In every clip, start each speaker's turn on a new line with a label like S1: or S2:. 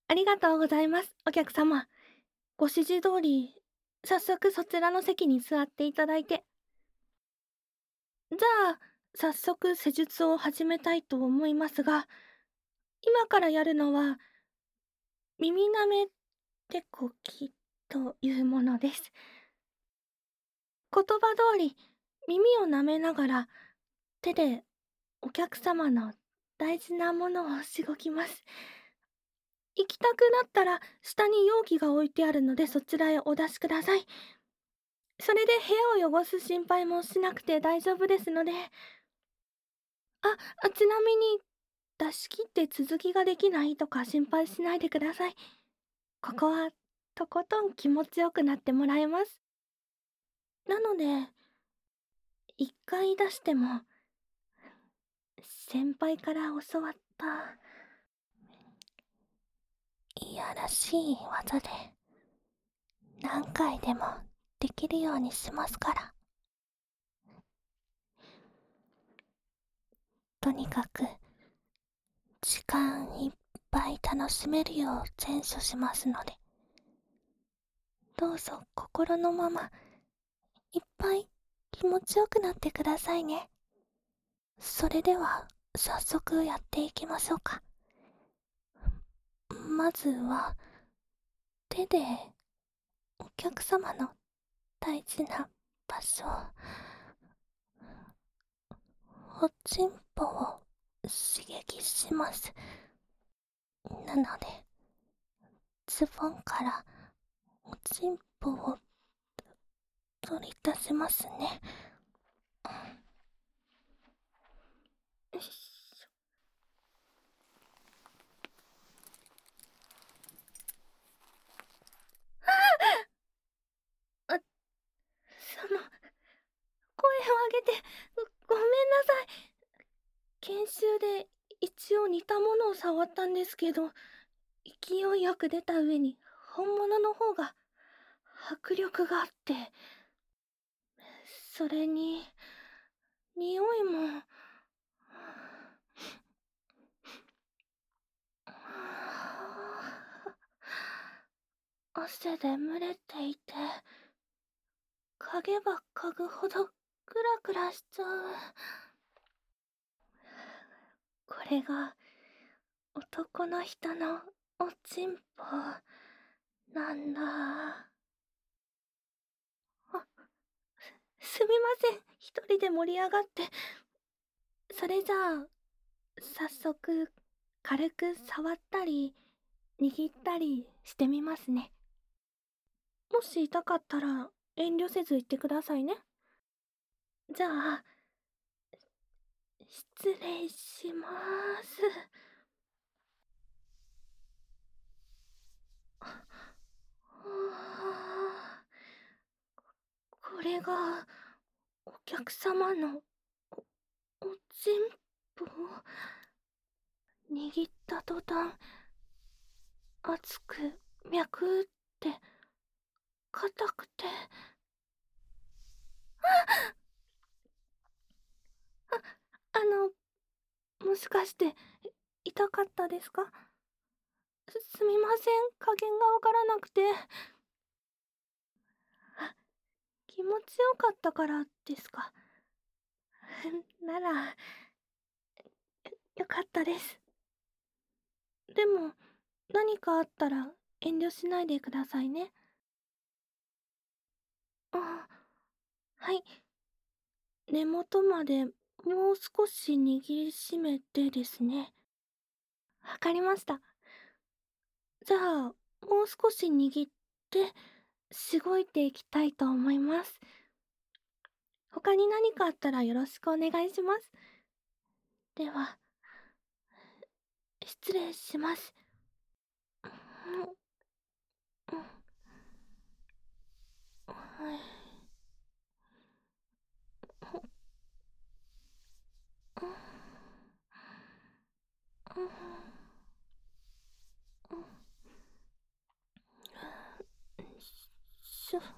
S1: ありがとうございます、お客様。ご指示通り、早速そちらの席に座っていただいて。じゃあ、早速施術を始めたいと思いますが、今からやるのは、耳舐め手こきというものです。言葉通り、耳を舐めながら、手でお客様の大事なものをしごきます。行きたくなったら、下に容器が置いてあるのでそちらへお出しください。それで部屋を汚す心配もしなくて大丈夫ですので。ちなみに、出し切って続きができないとか心配しないでください。ここは、とことん気持ちよくなってもらえます。なので、一回出しても、先輩から教わった、いやらしい技で、何回でもできるようにしますから。とにかく、時間いっぱい楽しめるよう善処しますので、どうぞ心のまま、いっぱい気持ちよくなってくださいね。それでは、早速やっていきましょうか。まずは、手で、お客様の大事な場所、おちんぽを刺激します。なので、ズボンからおちんぽを取り出しますね。よいしょ。あ、声を上げて、ごめんなさい。研修で一応似たものを触ったんですけど、勢いよく出た上に本物の方が迫力があって、それに、匂いも、汗で蒸れていて、嗅げば嗅ぐほどクラクラしちゃう。これが男の人のおちんぽなんだ。すみません、一人で盛り上がって。それじゃあ、早速、軽く触ったり、握ったりしてみますね。もし痛かったら、遠慮せず言ってくださいね。じゃあ、失礼しまーす。これが、お客様の、おちんぽ。握った途端、熱く、脈打って、硬くて。あの、もしかして、痛かったですか？すみません、加減がわからなくて。気持ちよかったからですか？なら、よかったです。でも、何かあったら遠慮しないでくださいね。あ、はい。根元までもう少し握りしめてですね。わかりました。じゃあ、もう少し握って、しごいていきたいと思います。他に何かあったらよろしくお願いします。では、失礼します。うん、うん、はい。うん、うん、うん、しょ、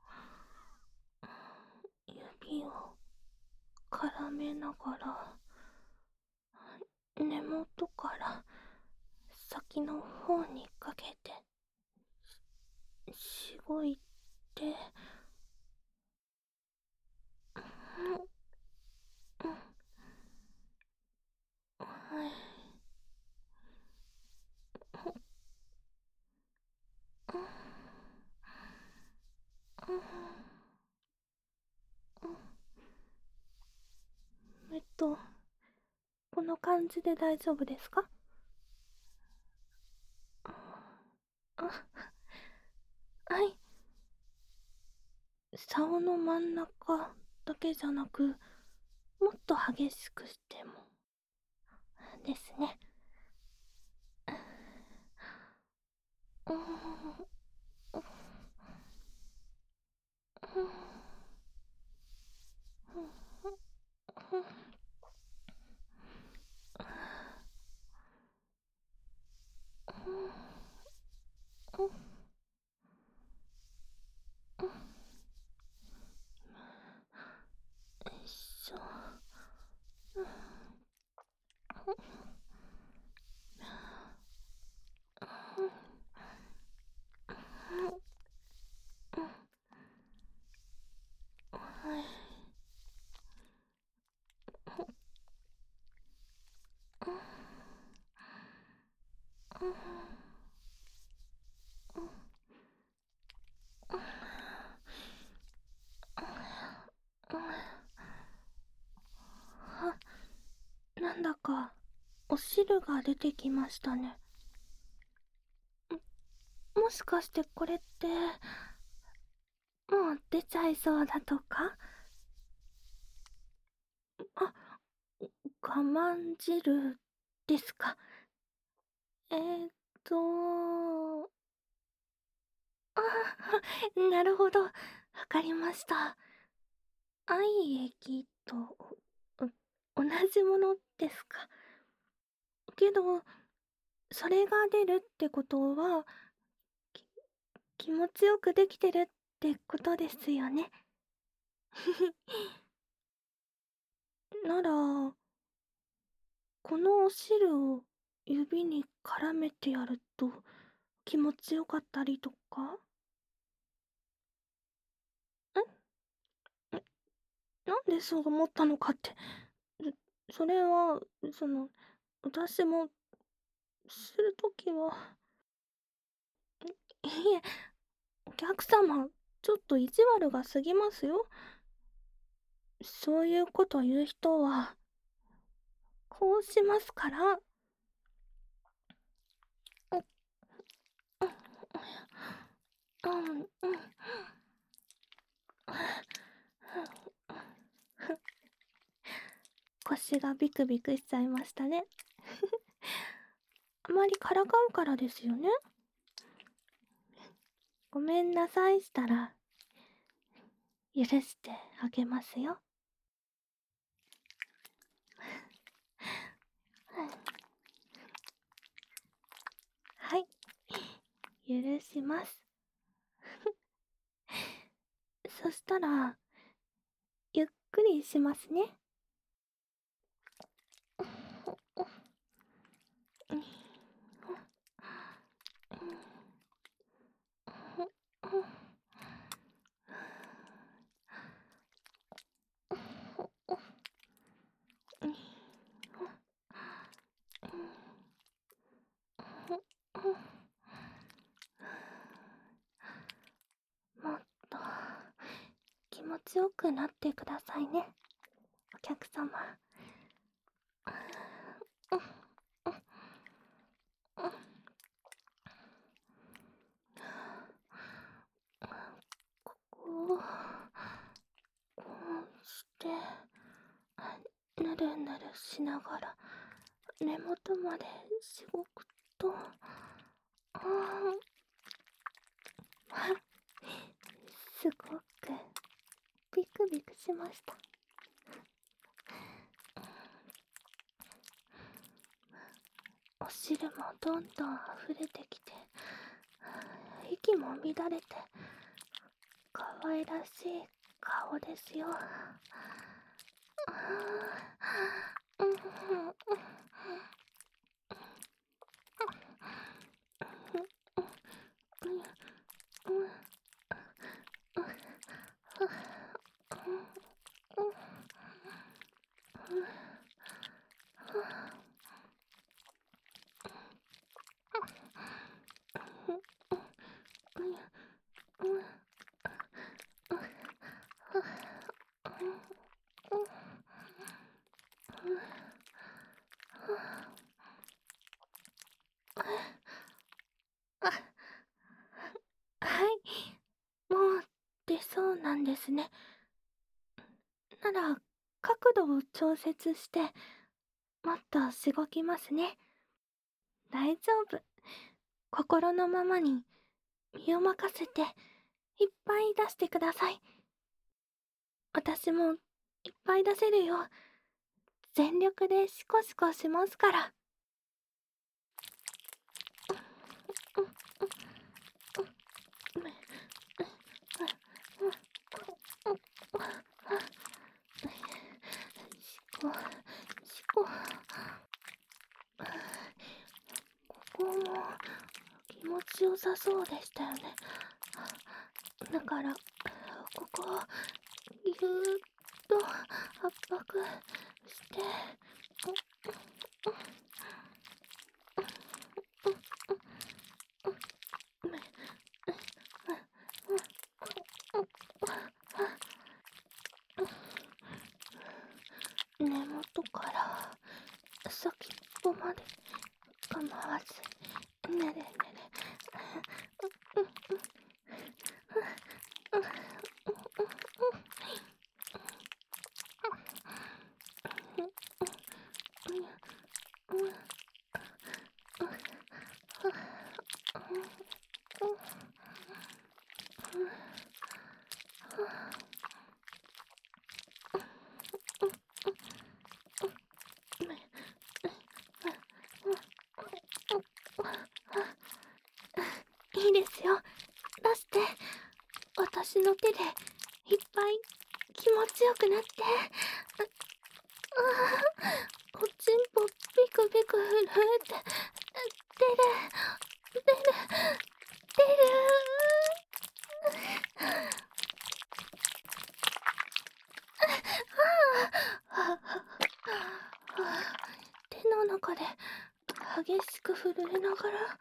S1: 指を絡めながら、根元から先の方にかけてしごいて、うん、はい、うん、うん、うん、この感じで大丈夫ですか？あ、はい。竿の真ん中だけじゃなく、もっと激しくしてもですね。うん、うん、うん、うん、うん、うん、よいしょ。うん、うん、はい。うん、うん、あ、なんだかお汁が出てきましたね。もしかしてこれってもう出ちゃいそうだとか？あ、我慢汁ですか？えーっと、あなるほど、わかりました。愛液と同じものですか？けど、それが出るってことは、き気持ちよくできてるってことですよね。なら、このお汁を指に絡めてやると気持ちよかったりとか？なんでそう思ったのかって、それは、その、私もするときは、いえ、お客様、ちょっと意地悪が過ぎますよ。そういうこと言う人は、こうしますから。うん、うん、腰がビクビクしちゃいましたね。あまりからかうからですよね。ごめんなさいしたら、許してあげますよ。はい、許します。そしたら、ゆっくりしますね。もっと気持ちよくなってくださいね、お客様。ここを、こうして、ぬるぬるしながら、根元までしごくと、すごくビクビクしました。お汁もどんどん溢れてきて、息も乱れて、可愛らしい顔ですよ。 そうなんですね。なら、角度を調節して、もっとしごきますね。大丈夫。心のままに身を任せて、いっぱい出してください。私もいっぱい出せるよう、全力でシコシコしますから。シコ、シコ。ここも気持ちよさそうでしたよね。だから、ここをぎゅーっと圧迫して、根元から先っぽまで構わず、ねれねれ。いいですよ。出して。私の手でいっぱい気持ちよくなって。おちんぽピクピク震えて、出る、出る、出る。手の中で激しく震えながら、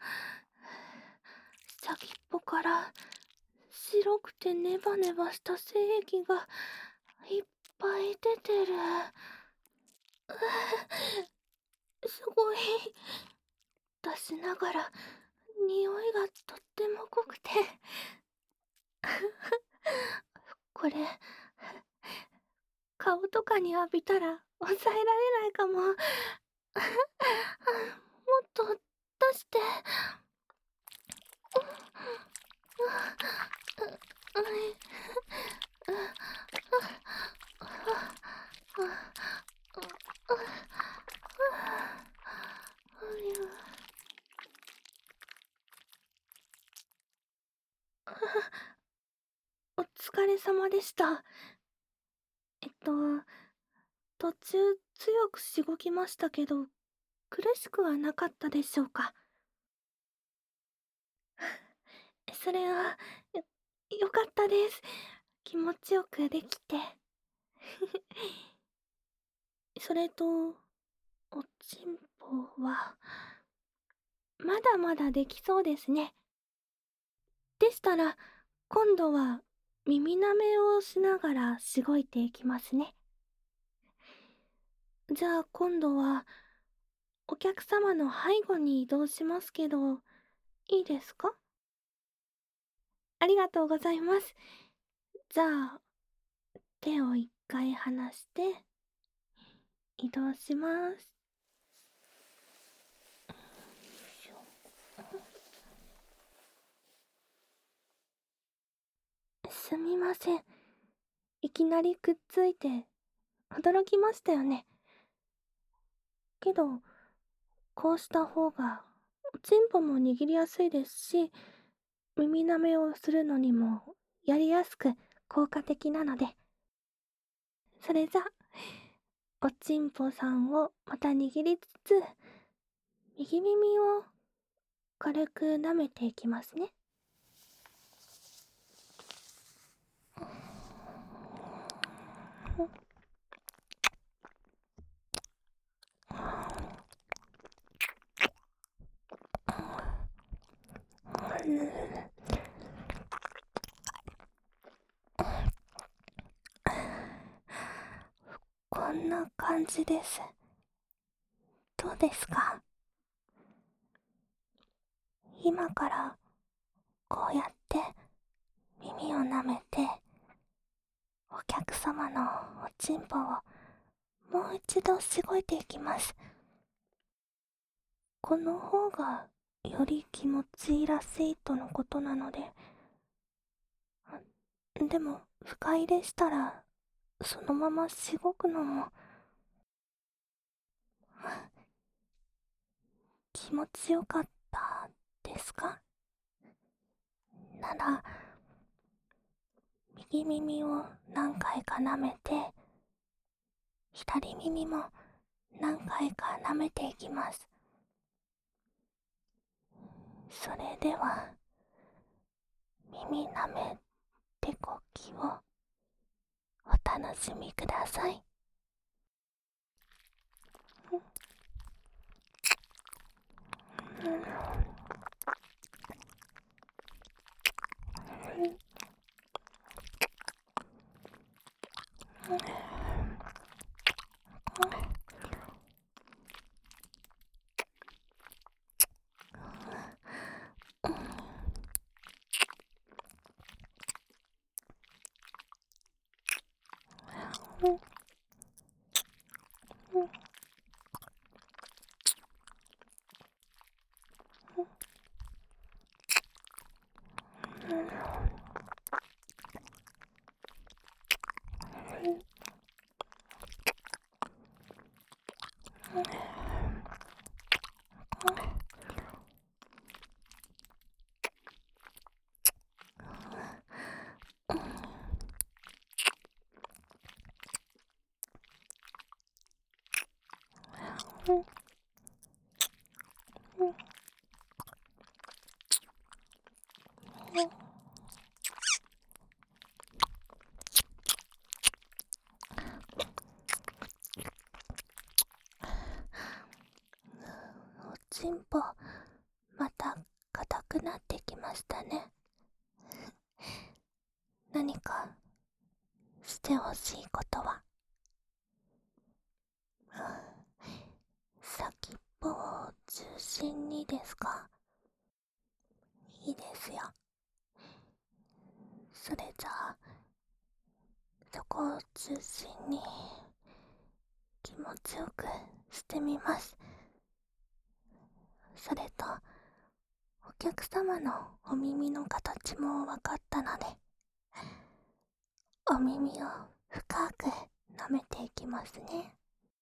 S1: 先っぽから白くてネバネバした精液がいっぱい出てる。すごい。出しながら匂いがとっても濃くてこれ顔とかに浴びたら抑えられないかも。もっと出して。お疲れ様でした。途中強くしごきましたけど、苦しくはなかったでしょうか。それは、よかったです。気持ちよくできて。それと、おちんぽは、まだまだできそうですね。でしたら、今度は耳舐めをしながらしごいていきますね。じゃあ今度は、お客様の背後に移動しますけど、いいですか？ありがとうございます。じゃあ、手を一回離して、移動します。すみません。いきなりくっついて、驚きましたよね。けど、こうした方が、おちんぽも握りやすいですし、耳舐めをするのにもやりやすく効果的なので。それじゃ、おちんぽさんをまた握りつつ、右耳を軽く舐めていきますね。こんな感じです。どうですか？今からこうやって耳を舐めてお客様のおちんぽをもう一度しごいていきます。この方がより気持ちいいらしいとのことなので。でも深入れしたらそのまましごくのも気持ちよかったですか？なら右耳を何回か舐めて、左耳も何回か舐めていきます。それでは耳舐め手こきをお楽しみください。おちんぽまた硬くなってきましたね。何かしてほしいことは？先っぽを中心にですか？いいですよ。それじゃあそこを中心に気持ちよくしてみます。それとお客様のお耳の形も分かったので、お耳を深く舐めていきますね。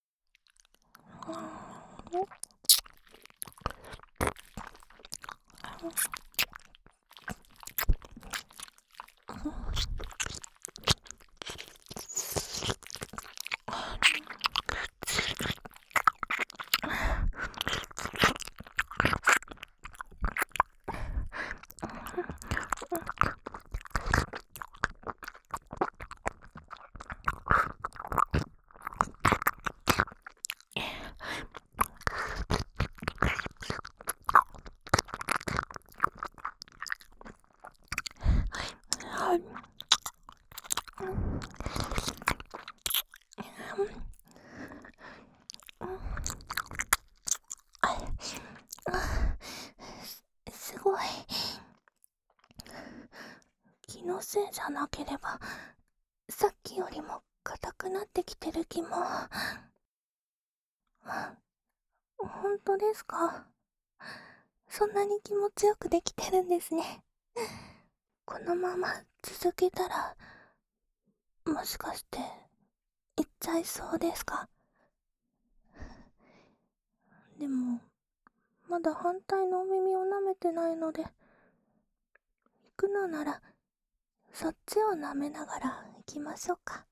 S1: すごい。気のせいじゃなければさっきよりも硬くなってきてる気も。本当ですか？そんなに気持ちよくできてるんですね。このまま続けたらもしかしていっちゃいそうですか？でもまだ反対のお耳を舐めてないので、行くのならそっちを舐めながら行きましょうか。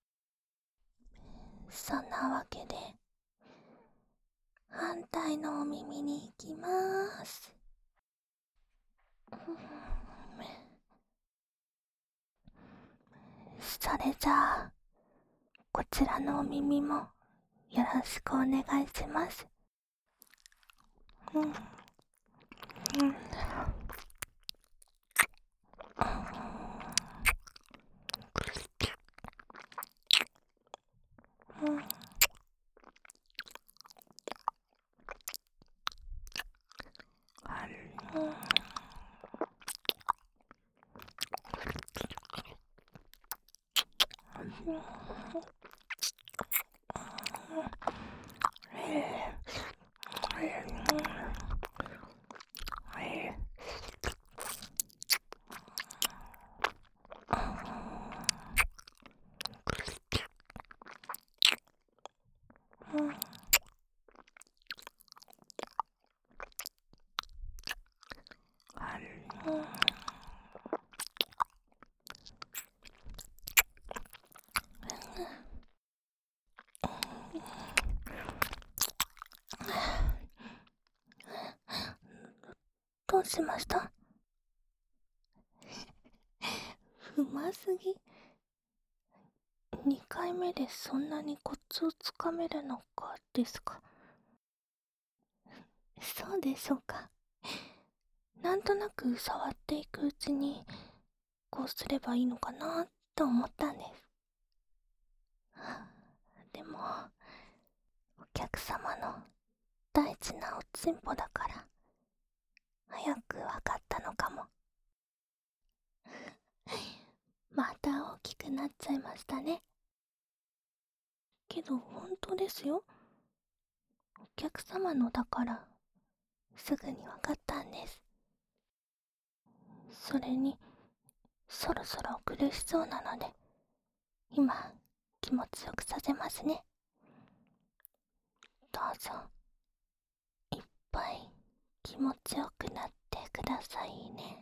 S1: そんなわけで反対のお耳に行きまーす。それじゃあこちらのお耳もよろしくお願いします。 どうしました？うますぎ。2回目でそんなにコツをつかめるのかですか？そうでしょうか。なんとなく触っていくうちにこうすればいいのかなと思ったんです。でもお客様の大事なおちんぽだから早くわかったのかも。また大きくなっちゃいましたね。けど本当ですよ。お客様のだからすぐにわかったんです。それにそろそろ苦しそうなので今気持ちよくさせますね。どうぞいっぱい気持ちよくなってくださいね。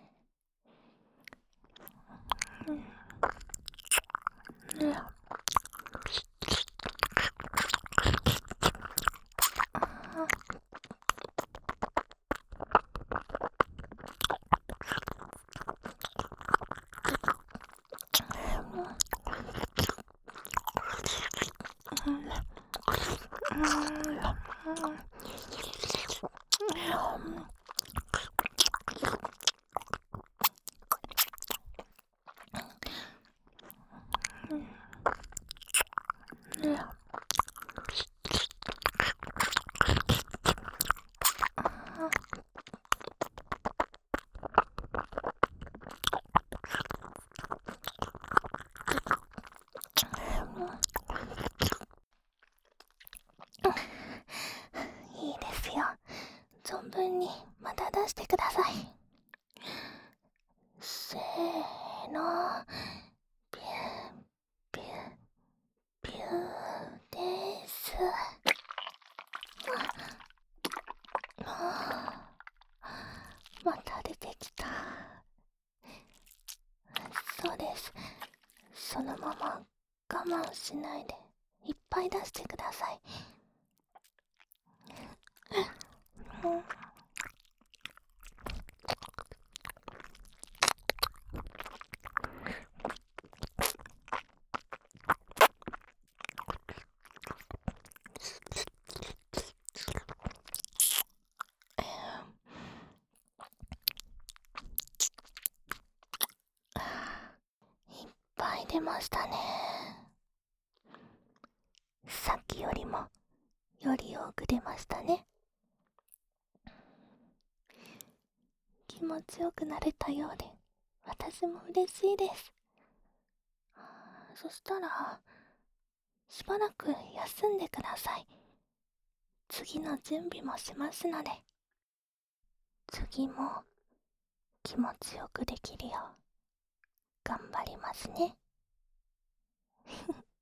S1: いいですよ。存分にまた出してください。せーの。ビュービュービューです。また出てきた。そうです。そのまま我慢しないでいっぱい出してください。いっぱい出ましたね。さっきよりもより多く出ましたね。気持ちよくなれたようで私も嬉しいです。そしたらしばらく休んでください。次の準備もしますので。次も気持ちよくできるよう頑張りますね。